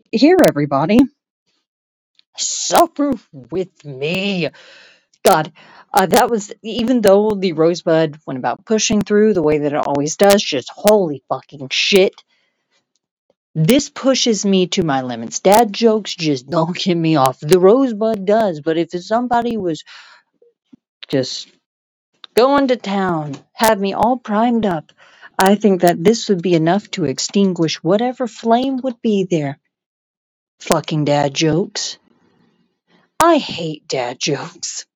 Here, everybody, suffer with me. God, that was, even though the Rosebud went about pushing through the way that it always does, just holy fucking shit. This pushes me to my limits. Dad jokes just don't get me off. The Rosebud does, but if somebody was just going to town, had me all primed up, I think that this would be enough to extinguish whatever flame would be there. Fucking dad jokes. I hate dad jokes.